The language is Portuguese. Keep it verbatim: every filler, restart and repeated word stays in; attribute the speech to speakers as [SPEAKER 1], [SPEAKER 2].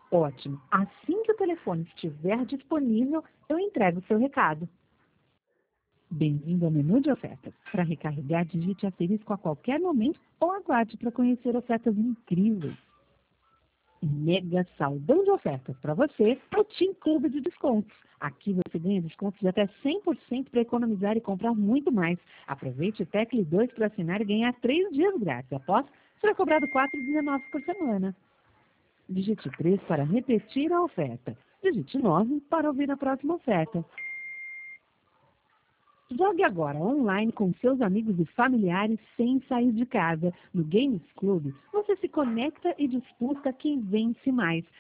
[SPEAKER 1] Ótimo. Assim que o telefone estiver disponível, eu entrego o seu recado. Bem-vindo ao menu de ofertas. Para recarregar, digite asterisco a qualquer momento ou aguarde para conhecer ofertas incríveis. Mega saldão de ofertas para você, o Team Clube de Descontos. Aqui você ganha descontos de até cem por cento para economizar e comprar muito mais. Aproveite o Tecle dois para assinar e ganhar três dias grátis. Após, será cobrado quatro reais e dezenove centavos por semana. Digite três para repetir a oferta. Digite nove para ouvir a próxima oferta. Jogue agora online com seus amigos e familiares sem sair de casa. No Games Club, você se conecta e disputa quem vence mais.